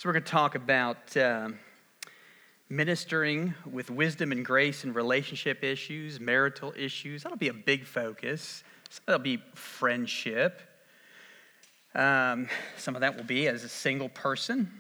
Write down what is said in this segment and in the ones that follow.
So we're going to talk about ministering with wisdom and grace in relationship issues, marital issues. That'll be a big focus. That'll be friendship. Some of that will be as a single person.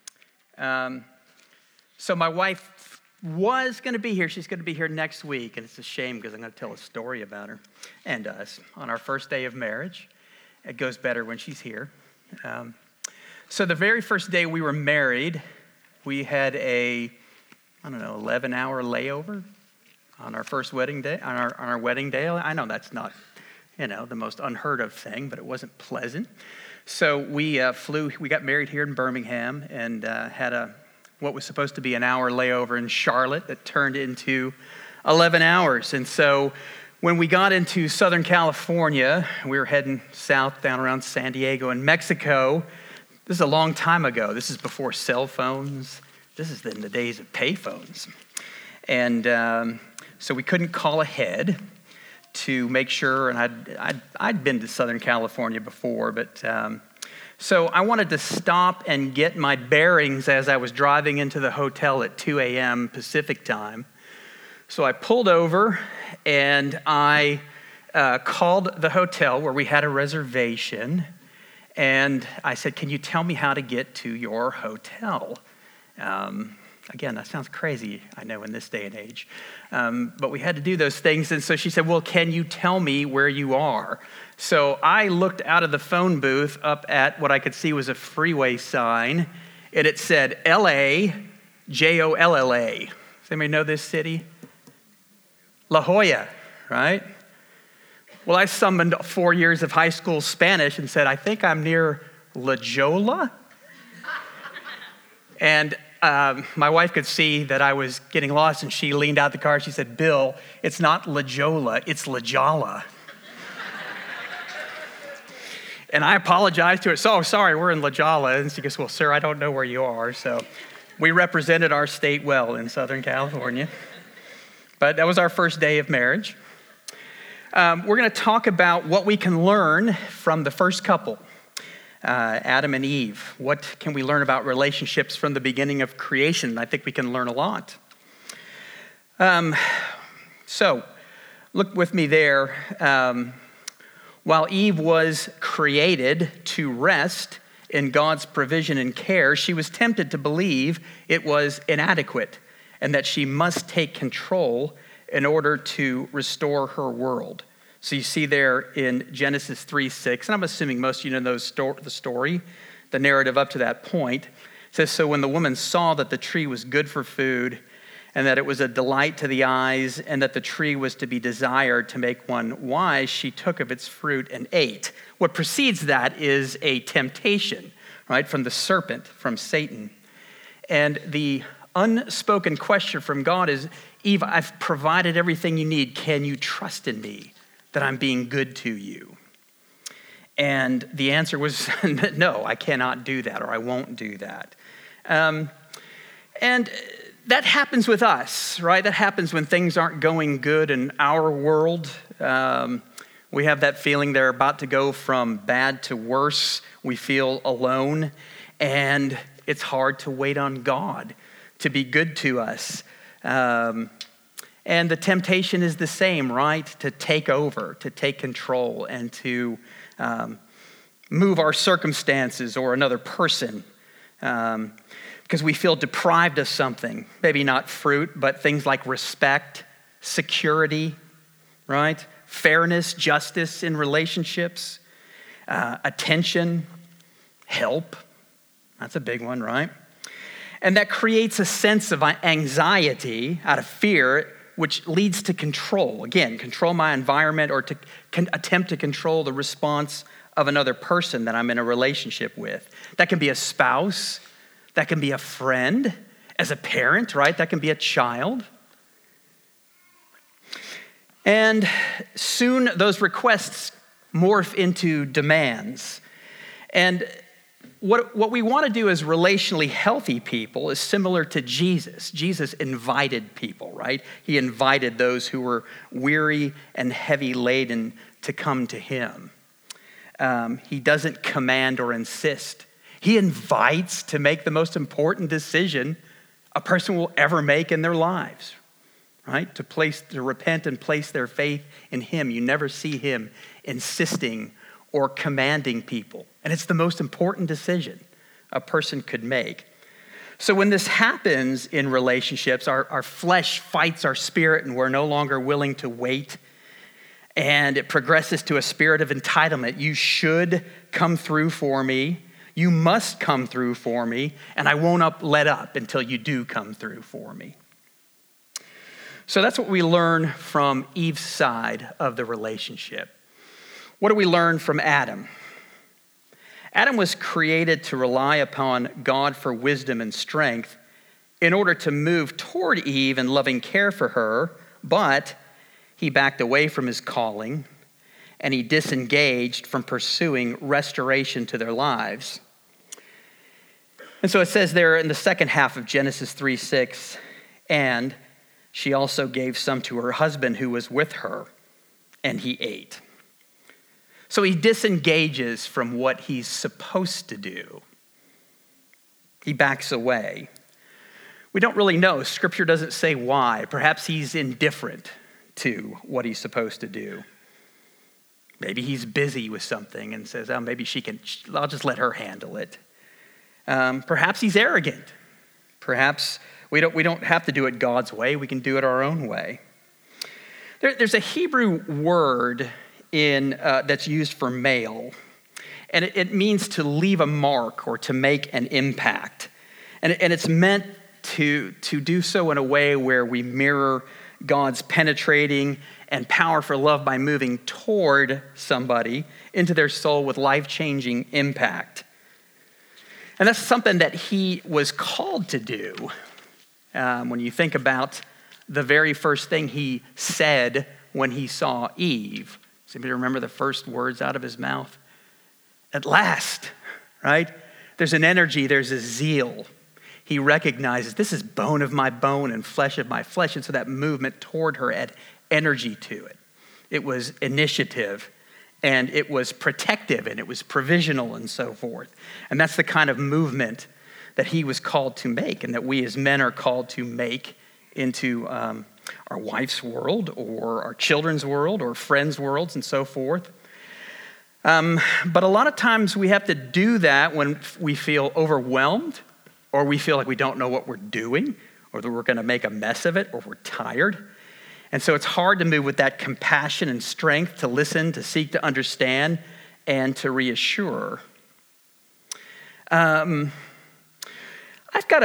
So my wife was going to be here. She's going to be here next week, and it's a shame because I'm going to tell a story about her and us on our first day of marriage. It goes better when she's here. So the very first day we were married, we had a 11-hour layover on our first wedding day, on our wedding day. I know that's not, the most unheard of thing, but it wasn't pleasant. So we got married here in Birmingham and had what was supposed to be an hour layover in Charlotte that turned into 11 hours. And so when we got into Southern California, we were heading south down around San Diego and Mexico. This is a long time ago. This is before cell phones. This is in the days of payphones. And so we couldn't call ahead to make sure, and I'd been to Southern California before, but so I wanted to stop and get my bearings as I was driving into the hotel at 2 a.m. Pacific time. So I pulled over and I called the hotel where we had a reservation. And I said, can you tell me how to get to your hotel? Again, that sounds crazy, I know, in this day and age. But we had to do those things. And so she said, well, can you tell me where you are? So I looked out of the phone booth up at what I could see was a freeway sign. And it said L.A., Jolla. Does anybody know this city? La Jolla, right? Well, I summoned 4 years of high school Spanish and said, I think I'm near La Jolla. And my wife could see that I was getting lost, and she leaned out the car. She said, Bill, it's not La Jolla, it's La Jolla. And I apologized to her. So, sorry, we're in La Jolla. And she goes, well, sir, I don't know where you are. So we represented our state well in Southern California. But that was our first day of marriage. We're going to talk about what we can learn from the first couple, Adam and Eve. What can we learn about relationships from the beginning of creation? I think we can learn a lot. So look with me there. While Eve was created to rest in God's provision and care, she was tempted to believe it was inadequate and that she must take control in order to restore her world. So you see there in Genesis 3:6, and I'm assuming most of you know the story, the narrative up to that point. It says, so when the woman saw that the tree was good for food and that it was a delight to the eyes and that the tree was to be desired to make one wise, she took of its fruit and ate. What precedes that is a temptation, right, from the serpent, from Satan. And the unspoken question from God is, Eve, I've provided everything you need. Can you trust in me that I'm being good to you? And the answer was, no, I cannot do that, or I won't do that. And that happens with us, right? That happens when things aren't going good in our world. We have that feeling they're about to go from bad to worse. We feel alone, and it's hard to wait on God to be good to us. And the temptation is the same, right? To take over, to take control, and to move our circumstances or another person because we feel deprived of something. Maybe not fruit, but things like respect, security, right? Fairness, justice in relationships, attention, help. That's a big one, right? And that creates a sense of anxiety out of fear, which leads to control. Again, control my environment or to attempt to control the response of another person that I'm in a relationship with. That can be a spouse. That can be a friend. As a parent, right? That can be a child. And soon those requests morph into demands. And what we want to do as relationally healthy people is similar to Jesus. Jesus invited people, right? He invited those who were weary and heavy laden to come to him. He doesn't command or insist. He invites to make the most important decision a person will ever make in their lives, right? To repent and place their faith in him. You never see him insisting or commanding people. And it's the most important decision a person could make. So when this happens in relationships, our flesh fights our spirit and we're no longer willing to wait. And it progresses to a spirit of entitlement. You should come through for me. You must come through for me. And I won't let up until you do come through for me. So that's what we learn from Eve's side of the relationship. What do we learn from Adam? Adam was created to rely upon God for wisdom and strength in order to move toward Eve in loving care for her, but he backed away from his calling and he disengaged from pursuing restoration to their lives. And so it says there in the second half of Genesis 3:6, and she also gave some to her husband who was with her, and he ate. So he disengages from what he's supposed to do. He backs away. We don't really know. Scripture doesn't say why. Perhaps he's indifferent to what he's supposed to do. Maybe he's busy with something and says, oh, maybe I'll just let her handle it. Perhaps he's arrogant. Perhaps we don't have to do it God's way. We can do it our own way. There's a Hebrew word that's used for male, and it means to leave a mark or to make an impact. And it's meant to do so in a way where we mirror God's penetrating and powerful love by moving toward somebody into their soul with life-changing impact. And that's something that he was called to do. When you think about the very first thing he said when he saw Eve, does anybody remember the first words out of his mouth? At last, right? There's an energy, there's a zeal. He recognizes this is bone of my bone and flesh of my flesh. And so that movement toward her had energy to it. It was initiative, and it was protective, and it was provisional and so forth. And that's the kind of movement that he was called to make and that we as men are called to make into our wife's world or our children's world or friends' worlds and so forth. But a lot of times we have to do that when we feel overwhelmed or we feel like we don't know what we're doing or that we're going to make a mess of it or we're tired. And so it's hard to move with that compassion and strength to listen, to seek to understand, and to reassure. I've got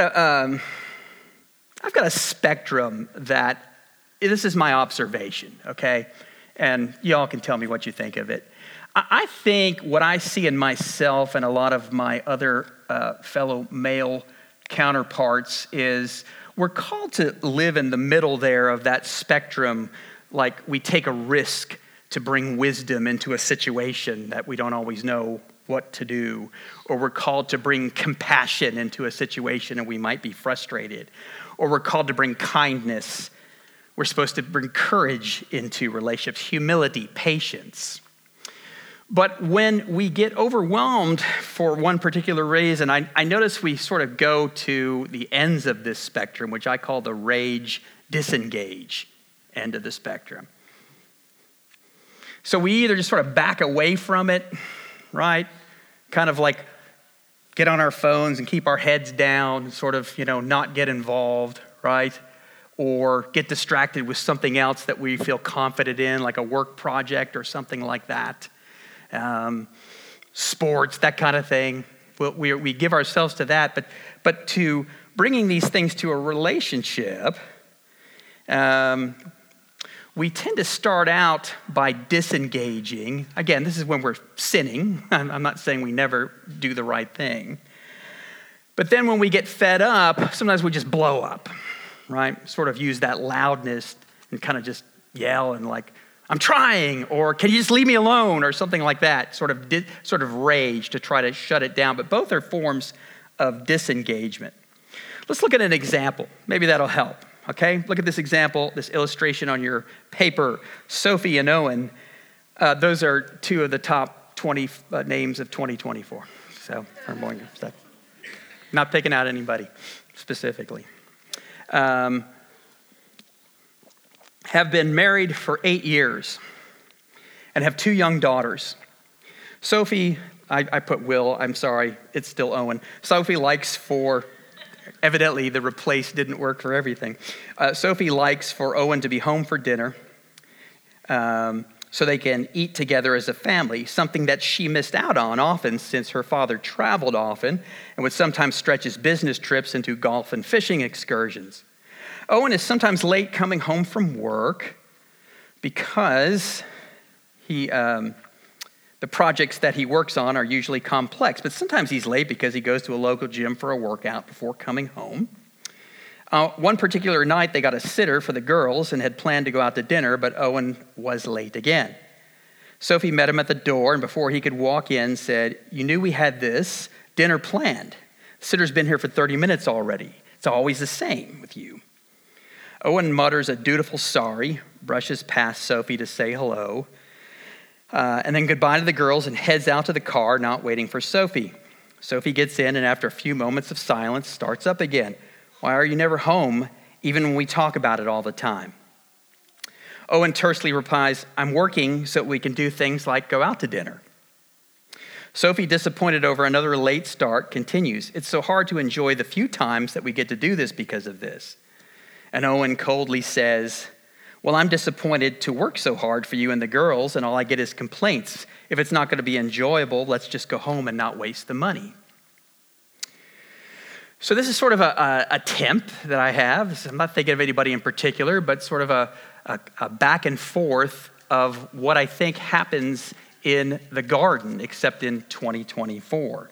a spectrum that, this is my observation, okay? And y'all can tell me what you think of it. I think what I see in myself and a lot of my other fellow male counterparts is we're called to live in the middle there of that spectrum, like we take a risk to bring wisdom into a situation that we don't always know what to do, or we're called to bring compassion into a situation and we might be frustrated, or we're called to bring kindness. We're supposed to bring courage into relationships, humility, patience. But when we get overwhelmed for one particular reason, I notice we sort of go to the ends of this spectrum, which I call the rage, disengage end of the spectrum. So we either just sort of back away from it, right? Kind of like get on our phones and keep our heads down, sort of, not get involved, right? Or get distracted with something else that we feel confident in, like a work project or something like that. Sports, that kind of thing. We give ourselves to that, but to bringing these things to a relationship, we tend to start out by disengaging. Again, this is when we're sinning. I'm not saying we never do the right thing. But then when we get fed up, sometimes we just blow up, right? Sort of use that loudness and kind of just yell and like, I'm trying, or can you just leave me alone, or something like that, sort of rage to try to shut it down. But both are forms of disengagement. Let's look at an example. Maybe that'll help, okay? Look at this example, this illustration on your paper. Sophie and Owen, those are two of the top 20 names of 2024. So, I'm going to start. Not picking out anybody specifically. Have been married for 8 years and have 2 young daughters. Sophie, I put Will, I'm sorry, it's still Owen. Sophie likes for, evidently the replace didn't work for everything. Sophie likes for Owen to be home for dinner so they can eat together as a family, something that she missed out on often since her father traveled often and would sometimes stretch his business trips into golf and fishing excursions. Owen is sometimes late coming home from work because the projects that he works on are usually complex, but sometimes he's late because he goes to a local gym for a workout before coming home. One particular night, they got a sitter for the girls and had planned to go out to dinner, but Owen was late again. Sophie met him at the door, and before he could walk in, said, "You knew we had this dinner planned. The sitter's been here for 30 minutes already. It's always the same with you." Owen mutters a dutiful sorry, brushes past Sophie to say hello, and then goodbye to the girls and heads out to the car, not waiting for Sophie. Sophie gets in and after a few moments of silence, starts up again. "Why are you never home, even when we talk about it all the time?" Owen tersely replies, "I'm working so we can do things like go out to dinner." Sophie, disappointed over another late start, continues, "It's so hard to enjoy the few times that we get to do this because of this." And Owen coldly says, "Well, I'm disappointed to work so hard for you and the girls, and all I get is complaints. If it's not going to be enjoyable, let's just go home and not waste the money." So this is sort of a temp that I have. I'm not thinking of anybody in particular, but sort of a back and forth of what I think happens in the garden, except in 2024.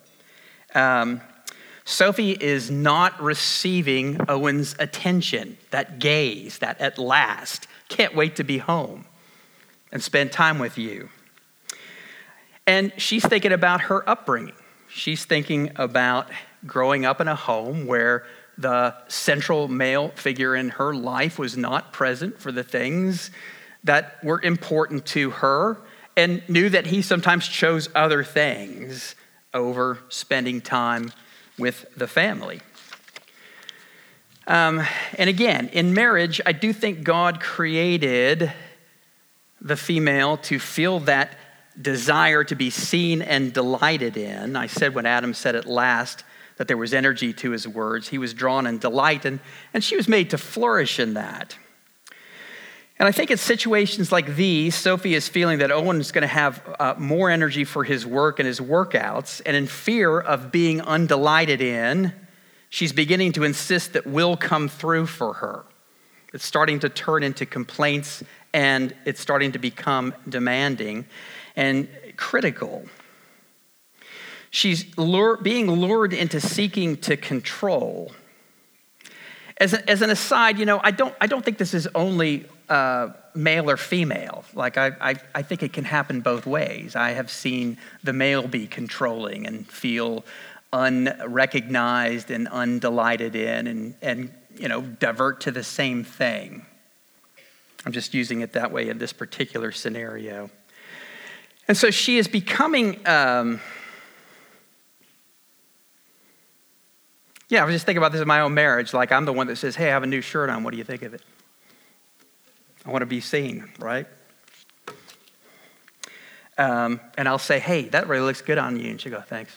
Sophie is not receiving Owen's attention, that gaze, that at last, can't wait to be home and spend time with you. And she's thinking about her upbringing. She's thinking about growing up in a home where the central male figure in her life was not present for the things that were important to her, and knew that he sometimes chose other things over spending time with the family. And again, in marriage, I do think God created the female to feel that desire to be seen and delighted in. I said when Adam said it last that there was energy to his words. He was drawn in delight, and she was made to flourish in that. And I think in situations like these, Sophie is feeling that Owen is going to have more energy for his work and his workouts, and in fear of being undelighted in, she's beginning to insist that will come through for her. It's starting to turn into complaints, and it's starting to become demanding and critical. She's being lured into seeking to control. As an aside, I don't think this is only male or female. Like I think it can happen both ways. I have seen the male be controlling and feel unrecognized and undelighted in, and divert to the same thing. I'm just using it that way in this particular scenario. And so she is becoming. I was just thinking about this in my own marriage. Like, I'm the one that says, "Hey, I have a new shirt on. What do you think of it?" I want to be seen, right? And I'll say, "Hey, that really looks good on you." And she'll go, "Thanks."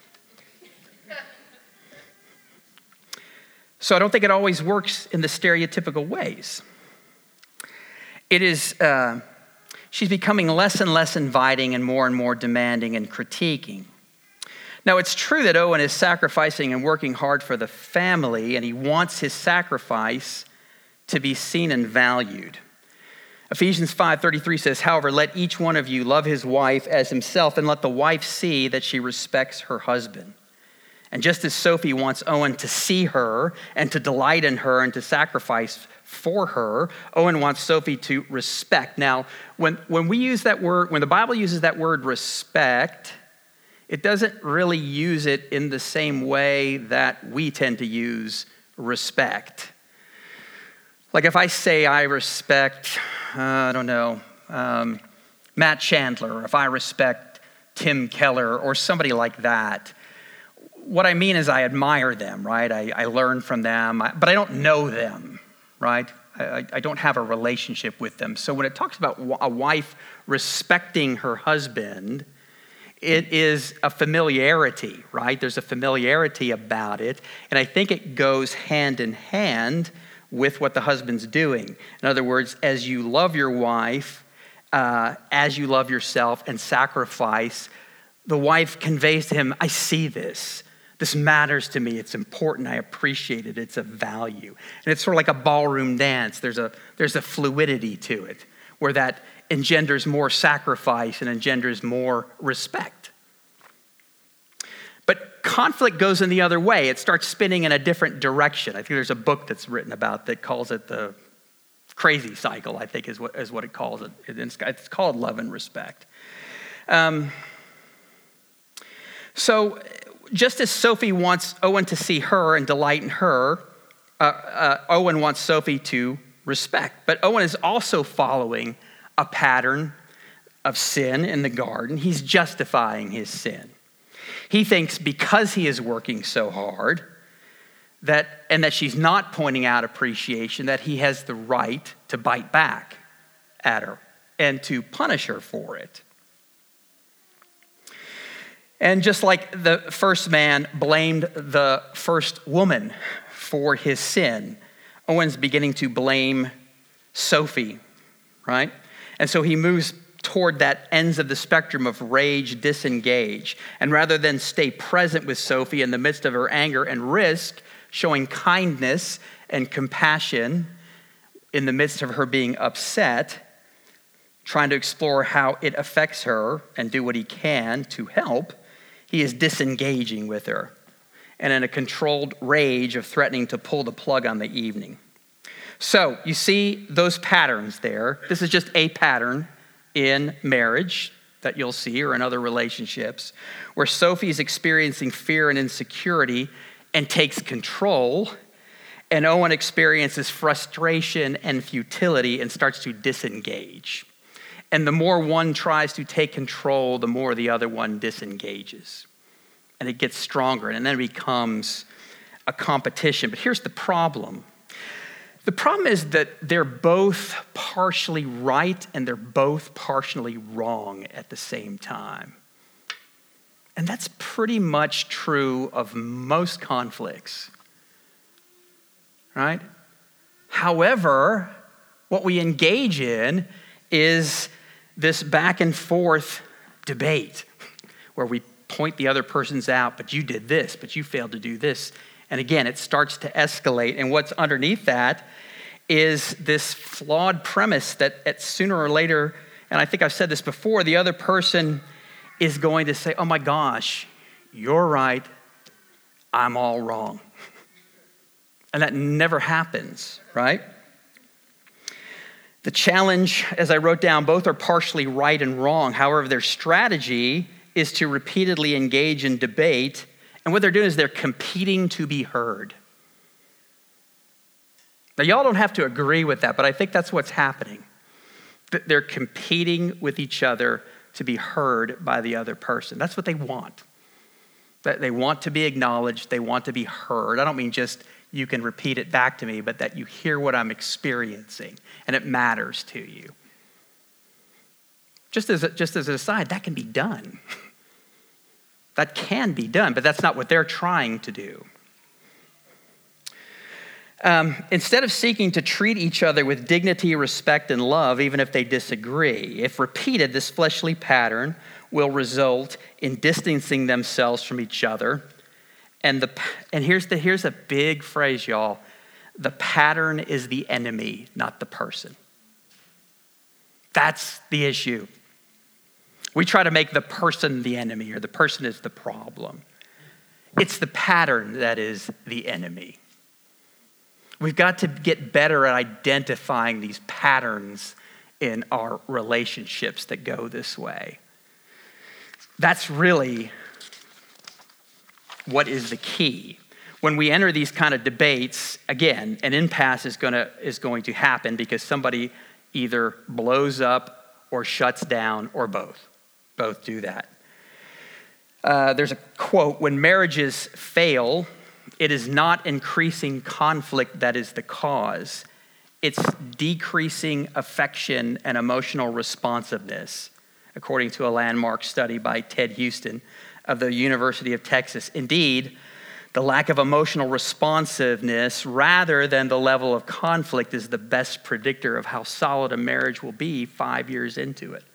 So I don't think it always works in the stereotypical ways. It is, she's becoming less and less inviting and more demanding and critiquing. Now, it's true that Owen is sacrificing and working hard for the family, and he wants his sacrifice to be seen and valued. Ephesians 5:33 says, "However, let each one of you love his wife as himself, and let the wife see that she respects her husband." And just as Sophie wants Owen to see her and to delight in her and to sacrifice for her, Owen wants Sophie to respect. Now, when we use that word, when the Bible uses that word respect, it doesn't really use it in the same way that we tend to use respect. Like if I say I respect, Matt Chandler, or if I respect Tim Keller or somebody like that, what I mean is I admire them, right? I learn from them, but I don't know them, right? I don't have a relationship with them. So when it talks about a wife respecting her husband, it is a familiarity, right? There's a familiarity about it. And I think it goes hand in hand with what the husband's doing. In other words, as you love your wife, as you love yourself and sacrifice, the wife conveys to him, I see this. This matters to me. It's important. I appreciate it. It's a value. And it's sort of like a ballroom dance. There's a fluidity to it where that engenders more sacrifice and engenders more respect. But conflict goes in the other way. It starts spinning in a different direction. I think there's a book that's written about that calls it the crazy cycle, I think is what it calls it. It's called Love and Respect. So just as Sophie wants Owen to see her and delight in her, Owen wants Sophie to respect. But Owen is also following a pattern of sin in the garden. He's justifying his sin. He thinks because he is working so hard that she's not pointing out appreciation, that he has the right to bite back at her and to punish her for it. And just like the first man blamed the first woman for his sin, Owen's beginning to blame Sophie, right? And so he moves toward that ends of the spectrum of rage, disengage. And rather than stay present with Sophie in the midst of her anger and risk, showing kindness and compassion in the midst of her being upset, trying to explore how it affects her and do what he can to help, he is disengaging with her and in a controlled rage of threatening to pull the plug on the evening. So you see those patterns there. This is just a pattern in marriage that you'll see or in other relationships where Sophie is experiencing fear and insecurity and takes control, and Owen experiences frustration and futility and starts to disengage. And the more one tries to take control, the more the other one disengages. And it gets stronger, and then it becomes a competition. But here's the problem. The problem is that they're both partially right and they're both partially wrong at the same time. And that's pretty much true of most conflicts, right? However, what we engage in is this back and forth debate where we point the other person's out, but you did this, but you failed to do this. And again, it starts to escalate. And what's underneath that is this flawed premise that sooner or later, and I think I've said this before, the other person is going to say, oh my gosh, you're right, I'm all wrong. And that never happens, right? The challenge, as I wrote down, both are partially right and wrong. However, their strategy is to repeatedly engage in debate. And what they're doing is they're competing to be heard. Now, y'all don't have to agree with that, but I think that's what's happening. They're competing with each other to be heard by the other person. That's what they want. They want to be acknowledged. They want to be heard. I don't mean just you can repeat it back to me, but that you hear what I'm experiencing and it matters to you. Just as an aside, that can be done. That can be done, but that's not what they're trying to do. Instead of seeking to treat each other with dignity, respect, and love, even if they disagree, if repeated, this fleshly pattern will result in distancing themselves from each other. And here's a big phrase, y'all. The pattern is the enemy, not the person. That's the issue. We try to make the person the enemy, or the person is the problem. It's the pattern that is the enemy. We've got to get better at identifying these patterns in our relationships that go this way. That's really what is the key. When we enter these kind of debates, again, an impasse is going to happen because somebody either blows up or shuts down or both. Both do that. There's a quote, when marriages fail, it is not increasing conflict that is the cause. It's decreasing affection and emotional responsiveness, according to a landmark study by Ted Houston of the University of Texas. Indeed, the lack of emotional responsiveness rather than the level of conflict is the best predictor of how solid a marriage will be 5 years into it.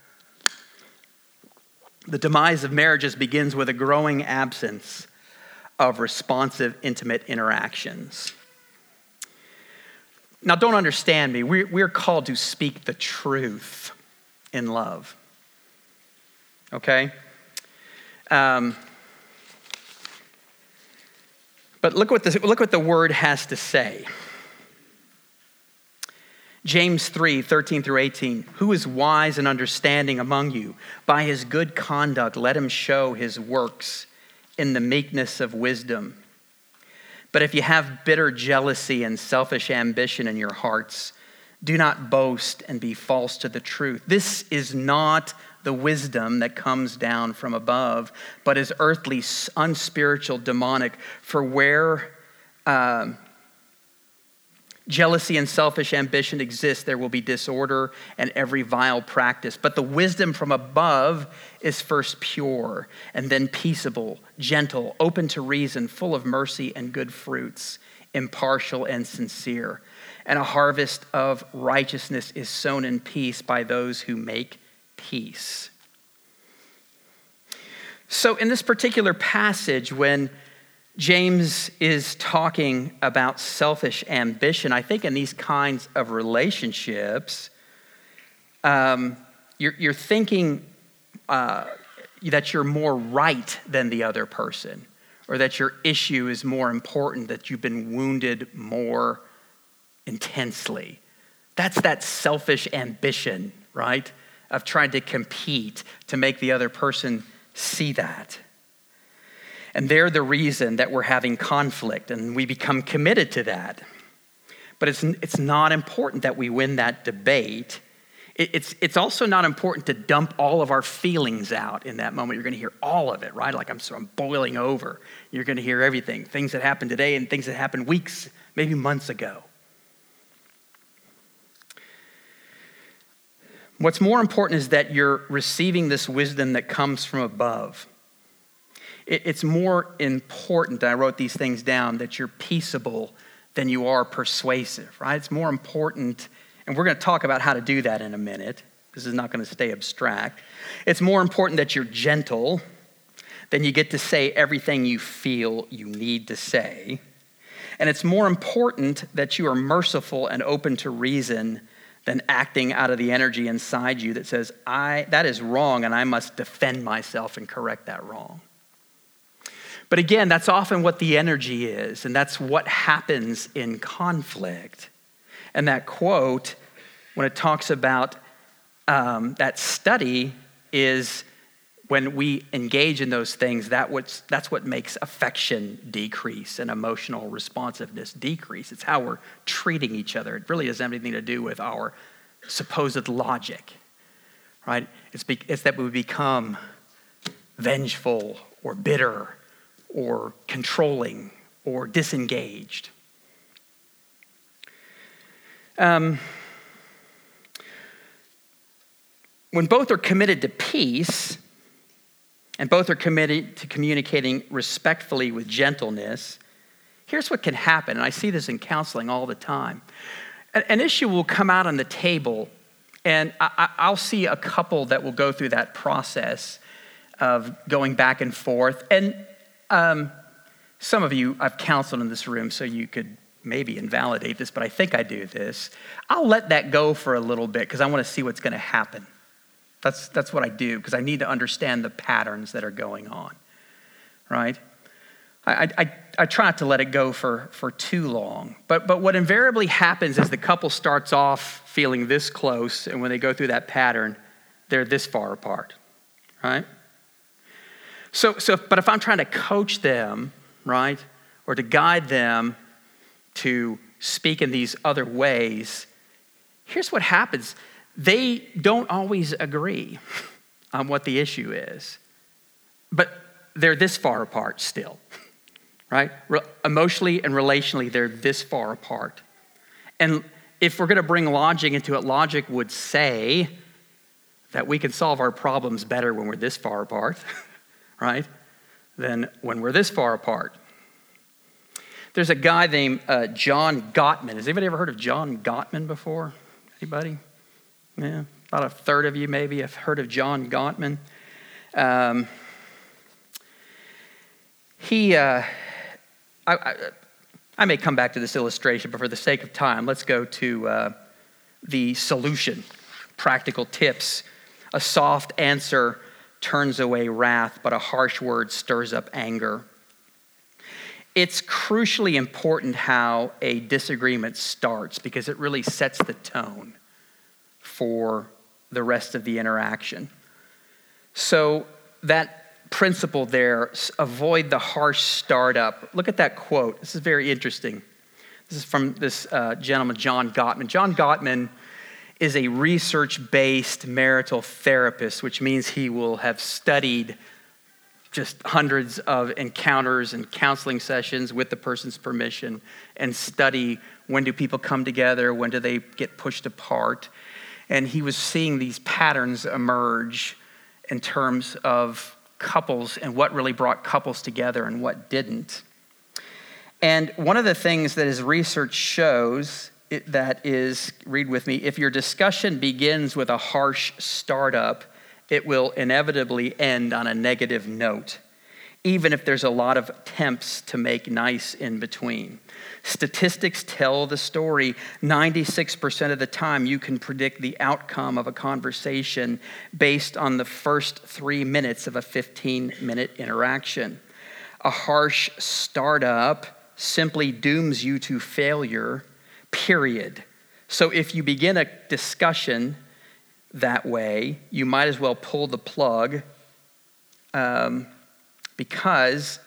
The demise of marriages begins with a growing absence of responsive, intimate interactions. Now, don't understand me. We're called to speak the truth in love. Okay? But look what the word has to say. James 3:13 through 18. Who is wise and understanding among you? By his good conduct, let him show his works in the meekness of wisdom. But if you have bitter jealousy and selfish ambition in your hearts, do not boast and be false to the truth. This is not the wisdom that comes down from above, but is earthly, unspiritual, demonic. For where jealousy and selfish ambition exist, there will be disorder and every vile practice. But the wisdom from above is first pure, and then peaceable, gentle, open to reason, full of mercy and good fruits, impartial and sincere. And a harvest of righteousness is sown in peace by those who make peace. So in this particular passage, when James is talking about selfish ambition, I think in these kinds of relationships, you're thinking that you're more right than the other person, or that your issue is more important, that you've been wounded more intensely. That's that selfish ambition, right? Of trying to compete to make the other person see that. And they're the reason that we're having conflict, and we become committed to that. But it's not important that we win that debate. It's also not important to dump all of our feelings out in that moment. You're going to hear all of it, right? Like I'm boiling over. You're going to hear everything, things that happened today and things that happened weeks, maybe months ago. What's more important is that you're receiving this wisdom that comes from above. It's more important, I wrote these things down, that you're peaceable than you are persuasive, right? It's more important, and we're going to talk about how to do that in a minute. This is not going to stay abstract. It's more important that you're gentle than you get to say everything you feel you need to say. And it's more important that you are merciful and open to reason than acting out of the energy inside you that says, that is wrong and I must defend myself and correct that wrong. But again, that's often what the energy is, and that's what happens in conflict. And that quote, when it talks about that study, is when we engage in those things, that's what makes affection decrease and emotional responsiveness decrease. It's how we're treating each other. It really doesn't have anything to do with our supposed logic, right? It's that we become vengeful or bitter or controlling or disengaged. When both are committed to peace, and both are committed to communicating respectfully with gentleness, here's what can happen, and I see this in counseling all the time. An issue will come out on the table, and I'll see a couple that will go through that process of going back and forth. And some of you I've counseled in this room, so you could maybe invalidate this, but I think I do this. I'll let that go for a little bit because I want to see what's going to happen. That's what I do, because I need to understand the patterns that are going on, right? I try not to let it go for too long. But what invariably happens is the couple starts off feeling this close, and when they go through that pattern, they're this far apart, right? But if I'm trying to coach them, right, or to guide them to speak in these other ways, here's what happens. They don't always agree on what the issue is, but they're this far apart still, right? Emotionally and relationally, they're this far apart. And if we're going to bring logic into it, logic would say that we can solve our problems better when we're this far apart, right, than when we're this far apart. There's a guy named John Gottman. Has anybody ever heard of John Gottman before? Anybody? Yeah, about a third of you maybe have heard of John Gottman. I may come back to this illustration, but for the sake of time, let's go to the solution, practical tips. A soft answer turns away wrath, but a harsh word stirs up anger. It's crucially important how a disagreement starts because it really sets the tone for the rest of the interaction. So that principle there, avoid the harsh startup. Look at that quote. This is very interesting. This is from this gentleman, John Gottman. John Gottman is a research-based marital therapist, which means he will have studied just hundreds of encounters and counseling sessions with the person's permission and study when do people come together, when do they get pushed apart. And he was seeing these patterns emerge in terms of couples and what really brought couples together and what didn't. And one of the things that his research shows that is, read with me, if your discussion begins with a harsh startup, it will inevitably end on a negative note, even if there's a lot of attempts to make nice in between. Statistics tell the story. 96% of the time, you can predict the outcome of a conversation based on the first 3 minutes of a 15-minute interaction. A harsh startup simply dooms you to failure, period. So if you begin a discussion that way, you might as well pull the plug because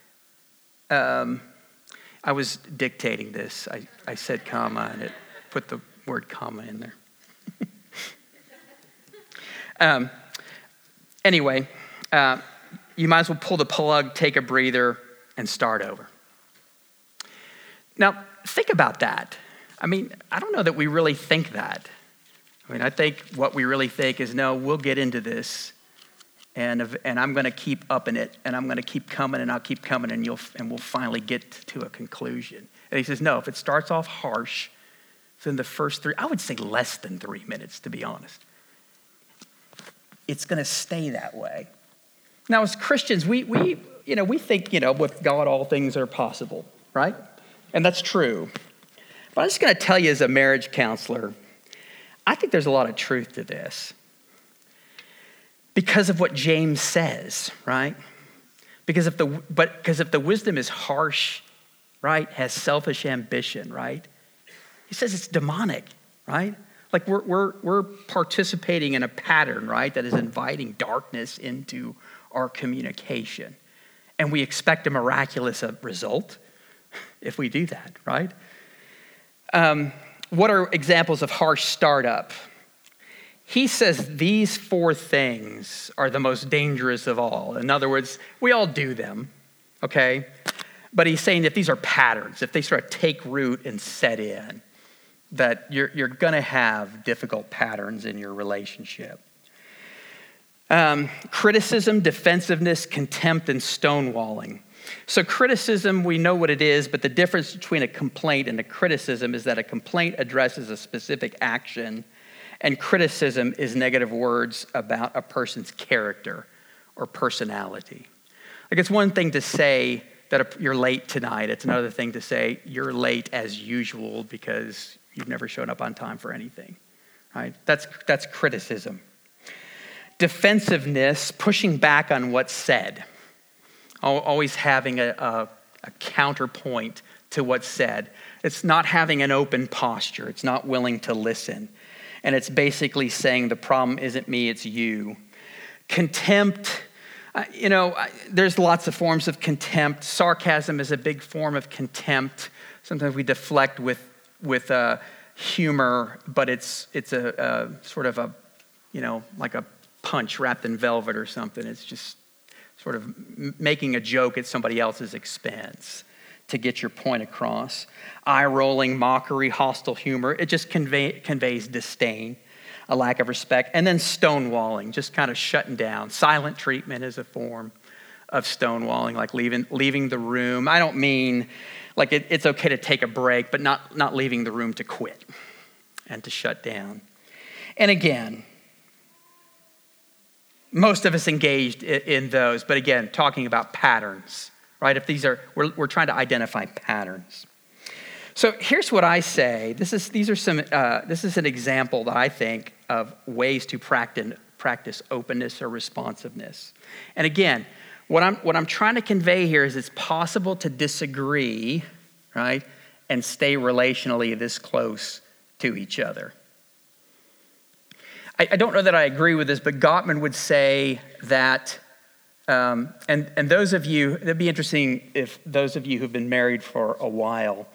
I was dictating this. I said comma and it put the word comma in there. Anyway, you might as well pull the plug, take a breather, and start over. Now, think about that. I mean, I don't know that we really think that. I mean, I think what we really think is, no, we'll get into this, and I'm going to keep upping it, and I'm going to keep coming, and I'll keep coming, and we'll finally get to a conclusion. And he says, no, if it starts off harsh, then the first I would say less than 3 minutes, to be honest. It's going to stay that way. Now, as Christians, we think, with God all things are possible, right? And that's true. But I'm just going to tell you as a marriage counselor, I think there's a lot of truth to this because of what James says, right? Because if the wisdom is harsh, right, has selfish ambition, right? He says it's demonic, right? Like we're participating in a pattern, right, that is inviting darkness into our communication. And we expect a miraculous result if we do that, right? What are examples of harsh startup? He says these 4 things are the most dangerous of all. In other words, we all do them, okay? But he's saying that these are patterns. If they sort of take root and set in, that you're going to have difficult patterns in your relationship. Criticism, defensiveness, contempt, and stonewalling. So criticism, we know what it is, but the difference between a complaint and a criticism is that a complaint addresses a specific action, and criticism is negative words about a person's character or personality. Like it's one thing to say that you're late tonight. It's another thing to say you're late as usual because you've never shown up on time for anything, right? That's criticism. Defensiveness, pushing back on what's said. Always having a counterpoint to what's said. It's not having an open posture. It's not willing to listen. And it's basically saying the problem isn't me, it's you. Contempt, there's lots of forms of contempt. Sarcasm is a big form of contempt. Sometimes we deflect with humor, but it's a sort of a, like a punch wrapped in velvet or something. It's just sort of making a joke at somebody else's expense to get your point across. Eye-rolling, mockery, hostile humor, it just conveys disdain, a lack of respect. And then stonewalling, just kind of shutting down. Silent treatment is a form of stonewalling, like leaving the room. I don't mean like it's okay to take a break, but not leaving the room to quit and to shut down. And again, most of us engaged in those, but again, talking about patterns, right? If these are, we're trying to identify patterns. So here's what I say. This is an example that I think of ways to practice openness or responsiveness. And again, what I'm trying to convey here is it's possible to disagree, right, and stay relationally this close to each other. I don't know that I agree with this, but Gottman would say that, and those of you, it'd be interesting if those of you who've been married for a while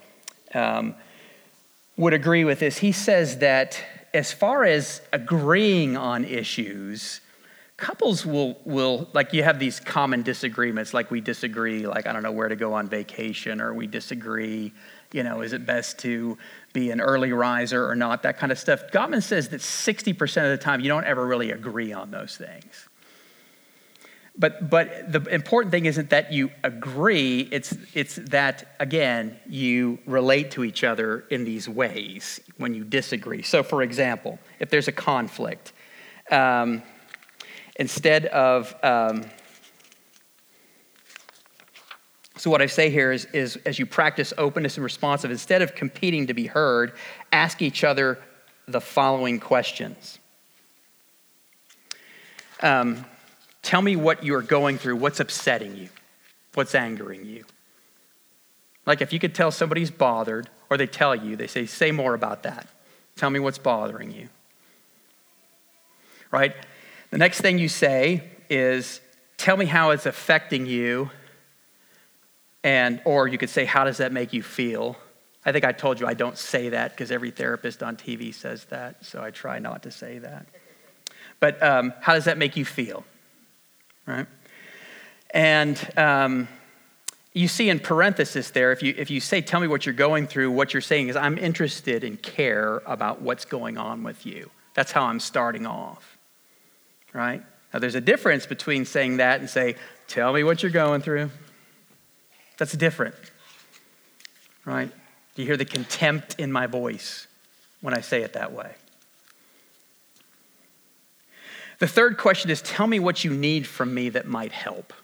would agree with this. He says that as far as agreeing on issues, couples will like you have these common disagreements, like we disagree, like, I don't know, where to go on vacation, or we disagree, is it best to be an early riser or not, that kind of stuff. Gottman says that 60% of the time you don't ever really agree on those things. But the important thing isn't that you agree, it's that, again, you relate to each other in these ways when you disagree. So, for example, if there's a conflict, instead of, so what I say here is as you practice openness and responsive, instead of competing to be heard, ask each other the following questions. Tell me what you're going through, what's upsetting you, what's angering you. Like if you could tell somebody's bothered, or they tell you, they say more about that. Tell me what's bothering you. Right? The next thing you say is, tell me how it's affecting you, or you could say, how does that make you feel? I think I told you I don't say that because every therapist on TV says that, so I try not to say that. But how does that make you feel? Right? And you see in parenthesis there, if you say, tell me what you're going through, what you're saying is, I'm interested and care about what's going on with you. That's how I'm starting off. Right? Now, there's a difference between saying that and say, tell me what you're going through. That's different. Right? Do you hear the contempt in my voice when I say it that way? The third question is, tell me what you need from me that might help,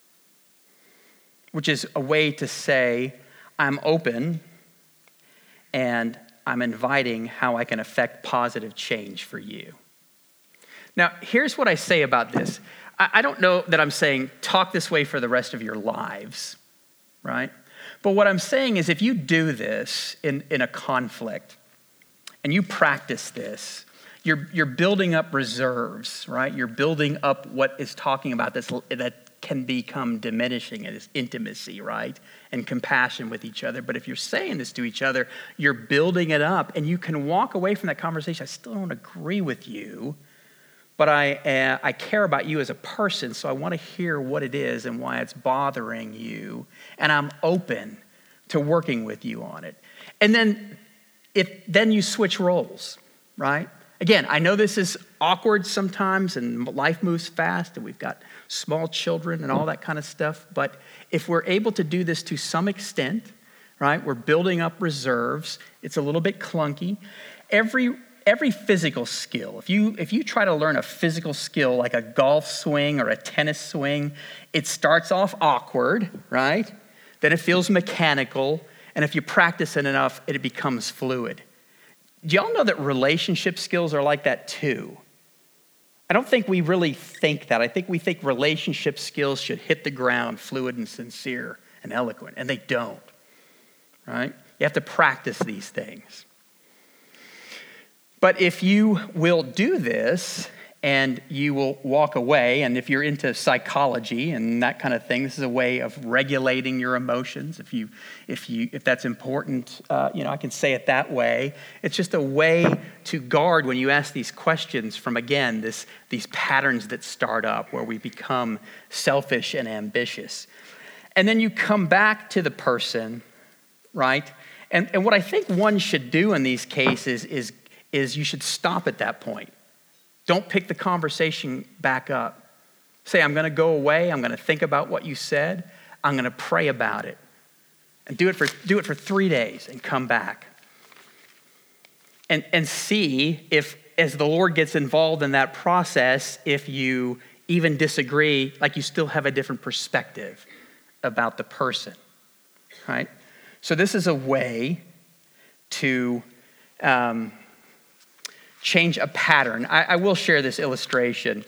which is a way to say, I'm open and I'm inviting how I can affect positive change for you. Now, here's what I say about this. I don't know that I'm saying talk this way for the rest of your lives, right? But what I'm saying is if you do this in a conflict and you practice this, you're building up reserves, right? You're building up what is talking about this that can become diminishing, and it's intimacy, right? And compassion with each other. But if you're saying this to each other, you're building it up, and you can walk away from that conversation. I still don't agree with you, but I care about you as a person, so I want to hear what it is and why it's bothering you, and I'm open to working with you on it. And then you switch roles, right? Again, I know this is awkward sometimes, and life moves fast, and we've got small children and all that kind of stuff, but if we're able to do this to some extent, right, we're building up reserves. It's a little bit clunky. Every physical skill, if you try to learn a physical skill like a golf swing or a tennis swing, it starts off awkward, right? Then it feels mechanical, and if you practice it enough, it becomes fluid. Do y'all know that relationship skills are like that too? I don't think we really think that. I think we think relationship skills should hit the ground fluid and sincere and eloquent, and they don't, right? You have to practice these things. But if you will do this and you will walk away. And if you're into psychology and that kind of thing, this is a way of regulating your emotions. If that's important, I can say it that way. It's just a way to guard when you ask these questions from, again, these patterns that start up where we become selfish and ambitious. And then you come back to the person, right? And what I think one should do in these cases is you should stop at that point. Don't pick the conversation back up. Say, I'm going to go away. I'm going to think about what you said. I'm going to pray about it. And do it for 3 days and come back. And see if, as the Lord gets involved in that process, if you even disagree, like you still have a different perspective about the person, right? So this is a way to change a pattern. I will share this illustration.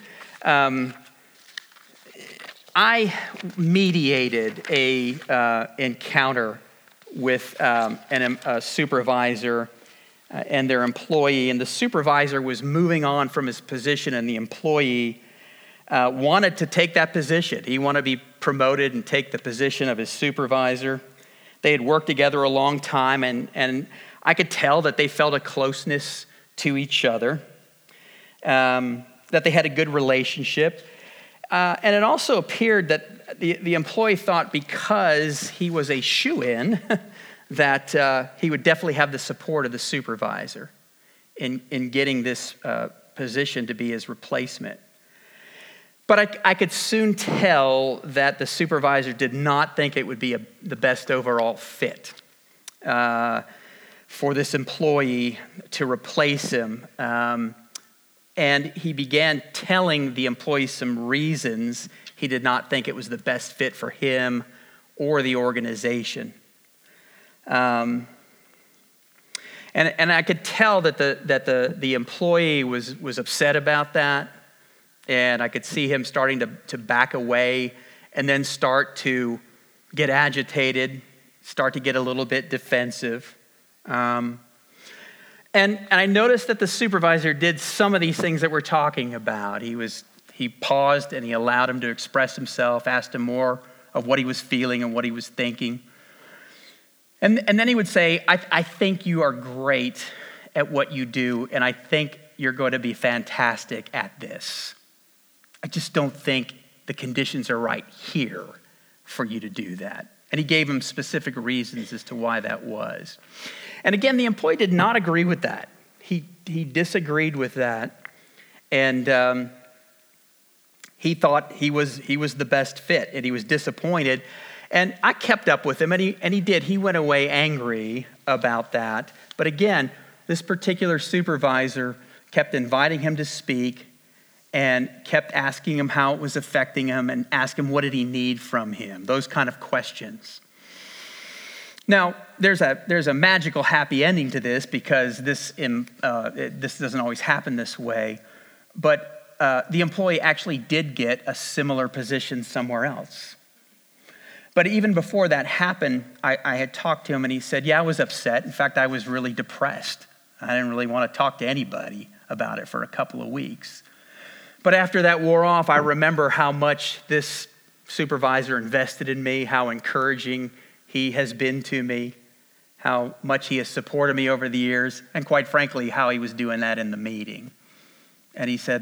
I mediated a encounter with a supervisor and their employee, and the supervisor was moving on from his position, and the employee wanted to take that position. He wanted to be promoted and take the position of his supervisor. They had worked together a long time, and I could tell that they felt a closeness to each other, that they had a good relationship. And it also appeared that the employee thought because he was a shoo-in that he would definitely have the support of the supervisor in getting this position to be his replacement. But I could soon tell that the supervisor did not think it would be the best overall fit for this employee to replace him. And he began telling the employee some reasons he did not think it was the best fit for him or the organization. And I could tell that the employee was upset about that. And I could see him starting to back away and then start to get agitated, start to get a little bit defensive. And I noticed that the supervisor did some of these things that we're talking about. He paused and he allowed him to express himself, asked him more of what he was feeling and what he was thinking. And then he would say, I think you are great at what you do, and I think you're going to be fantastic at this. I just don't think the conditions are right here for you to do that. And he gave him specific reasons as to why that was. And again, the employee did not agree with that. He disagreed with that. And he thought he was the best fit, and he was disappointed. And I kept up with him, and he did. He went away angry about that. But again, this particular supervisor kept inviting him to speak and kept asking him how it was affecting him and asked him what did he need from him, those kind of questions. Now, there's a magical happy ending to this because this doesn't always happen this way, but the employee actually did get a similar position somewhere else. But even before that happened, I had talked to him and he said, yeah, I was upset. In fact, I was really depressed. I didn't really want to talk to anybody about it for a couple of weeks. But after that wore off, I remember how much this supervisor invested in me, how encouraging he has been to me, how much he has supported me over the years, and quite frankly, how he was doing that in the meeting. And he said,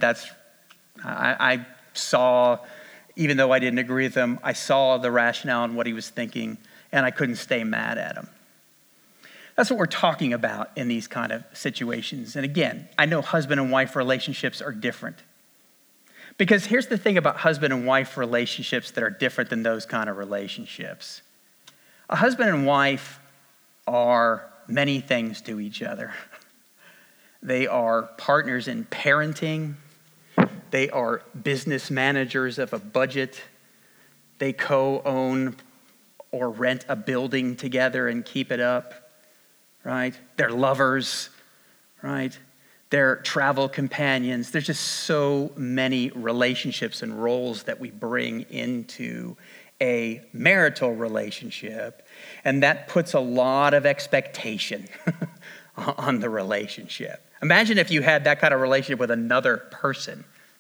I saw, even though I didn't agree with him, I saw the rationale in what he was thinking, and I couldn't stay mad at him. That's what we're talking about in these kind of situations. And again, I know husband and wife relationships are different. Because here's the thing about husband and wife relationships that are different than those kind of relationships. A husband and wife are many things to each other. They are partners in parenting. They are business managers of a budget. They co-own or rent a building together and keep it up, right? They're lovers, right? They're travel companions. There's just so many relationships and roles that we bring into a marital relationship, and that puts a lot of expectation on the relationship. Imagine if you had that kind of relationship with another person,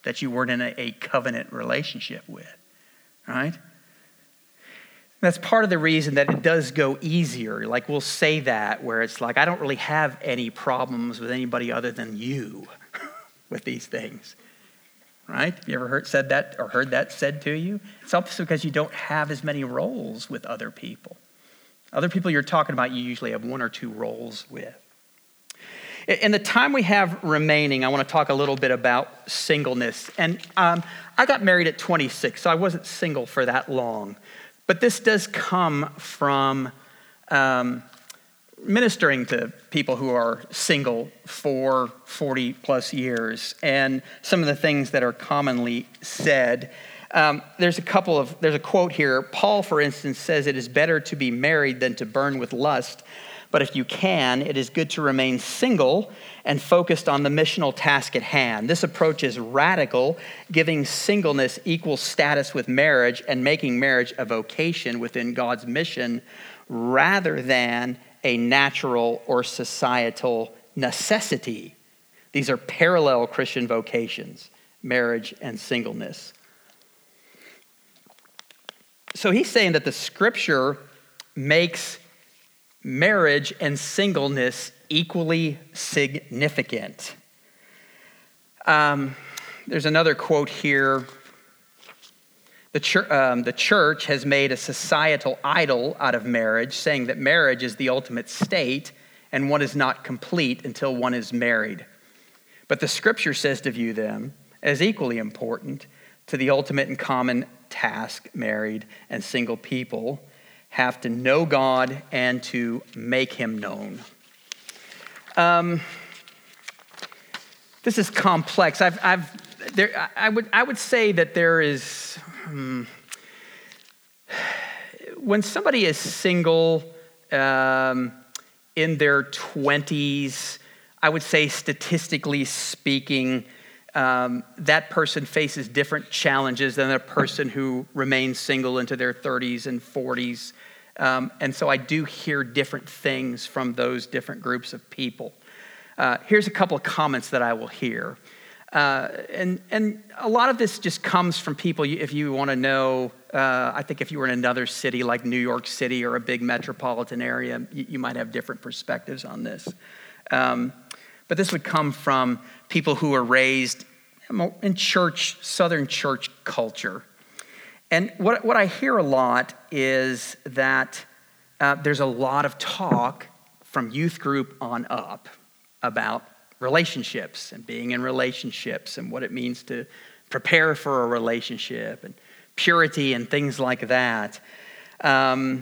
that you weren't in a covenant relationship with, right? That's part of the reason that it does go easier. Like we'll say that where it's like, I don't really have any problems with anybody other than you with these things, right? You ever heard that said to you? It's also because you don't have as many roles with other people. Other people you're talking about, you usually have one or two roles with. In the time we have remaining, I want to talk a little bit about singleness. And I got married at 26, so I wasn't single for that long. But this does come from ministering to people who are single for 40 plus years, and some of the things that are commonly said. There's a quote here. Paul, for instance, says it is better to be married than to burn with lust. But if you can, it is good to remain single and focused on the missional task at hand. This approach is radical, giving singleness equal status with marriage and making marriage a vocation within God's mission rather than a natural or societal necessity. These are parallel Christian vocations, marriage and singleness. So he's saying that the scripture makes marriage and singleness equally significant. There's another quote here. The church has made a societal idol out of marriage, saying that marriage is the ultimate state and one is not complete until one is married. But the scripture says to view them as equally important to the ultimate and common task married and single people have to know God and to make him known. This is complex. I would say that there is, when somebody is single in their 20s, I would say statistically speaking, that person faces different challenges than a person who remains single into their 30s and 40s. And so I do hear different things from those different groups of people. Here's a couple of comments that I will hear. And a lot of this just comes from people, if you want to know, I think if you were in another city like New York City or a big metropolitan area, you might have different perspectives on this. But this would come from people who are raised in church, Southern church culture. And what I hear a lot is that there's a lot of talk from youth group on up about relationships and being in relationships and what it means to prepare for a relationship and purity and things like that. And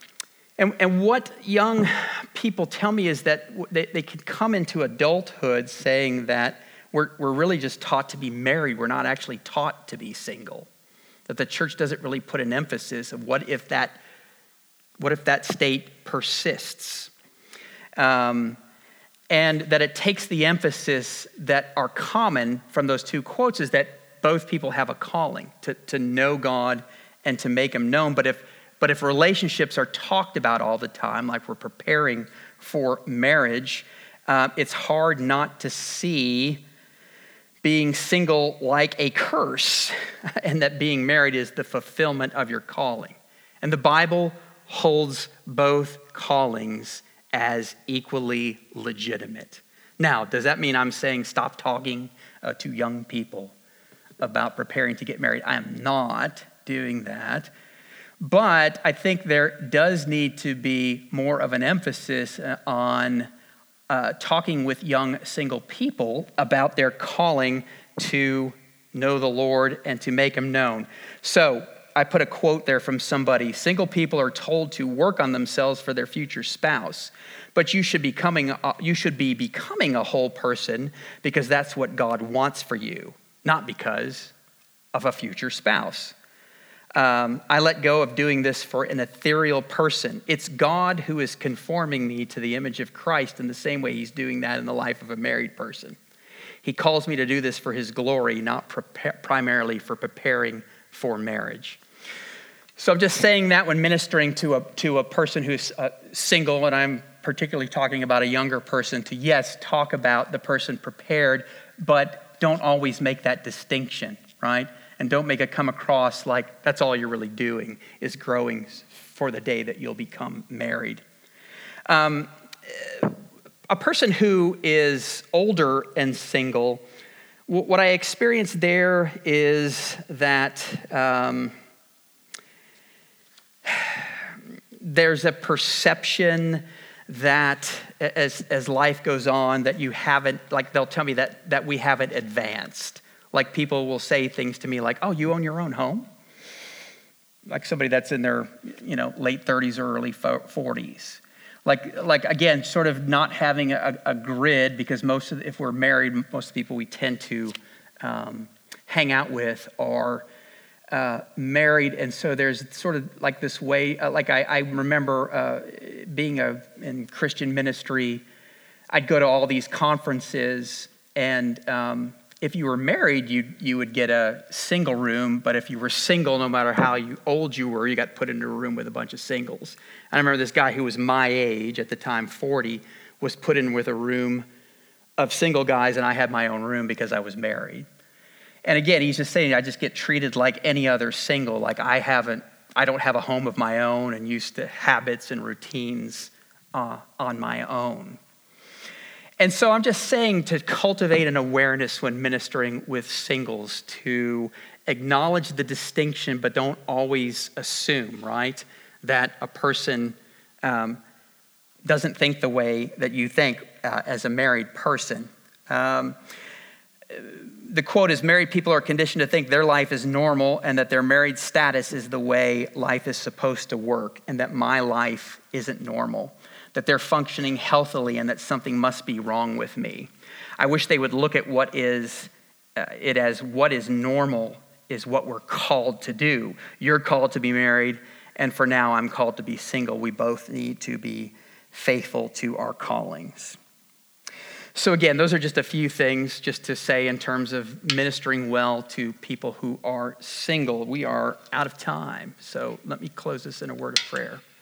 what young people tell me is that they can come into adulthood saying that we're really just taught to be married. We're not actually taught to be single. That the church doesn't really put an emphasis of what if that state persists. And that it takes the emphasis that are common from those two quotes is that both people have a calling to know God and to make him known. But if relationships are talked about all the time, like we're preparing for marriage, it's hard not to see being single like a curse, and that being married is the fulfillment of your calling. And the Bible holds both callings as equally legitimate. Now, does that mean I'm saying stop talking to young people about preparing to get married? I am not doing that. But I think there does need to be more of an emphasis on talking with young single people about their calling to know the Lord and to make him known. So I put a quote there from somebody. Single people are told to work on themselves for their future spouse, but you should be becoming a whole person because that's what God wants for you, not because of a future spouse. I let go of doing this for an ethereal person. It's God who is conforming me to the image of Christ in the same way he's doing that in the life of a married person. He calls me to do this for his glory, not primarily for preparing for marriage. So I'm just saying that when ministering to a person who's single, and I'm particularly talking about a younger person, to yes, talk about the person prepared, but don't always make that distinction, right? And don't make it come across like that's all you're really doing is growing for the day that you'll become married. A person who is older and single, what I experience there is that there's a perception that as life goes on that you haven't, like they'll tell me that we haven't advanced. Like people will say things to me like, oh, you own your own home? Like somebody that's in their, late 30s or early 40s. Like again, sort of not having a grid, because if we're married, most of the people we tend to hang out with are married. And so there's sort of like this way, I remember being in Christian ministry, I'd go to all these conferences, and if you were married, you would get a single room, but if you were single, no matter how old you were, you got put into a room with a bunch of singles. And I remember this guy who was my age at the time, 40, was put in with a room of single guys, and I had my own room because I was married. And again, he's just saying I just get treated like any other single, like I don't have a home of my own and used to habits and routines on my own. And so I'm just saying to cultivate an awareness when ministering with singles, to acknowledge the distinction, but don't always assume, right, that a person doesn't think the way that you think as a married person. The quote is, married people are conditioned to think their life is normal and that their married status is the way life is supposed to work, and that my life isn't normal, that they're functioning healthily and that something must be wrong with me. I wish they would look at what is normal is what we're called to do. You're called to be married, and for now I'm called to be single. We both need to be faithful to our callings. So again, those are just a few things just to say in terms of ministering well to people who are single. We are out of time, so let me close this in a word of prayer.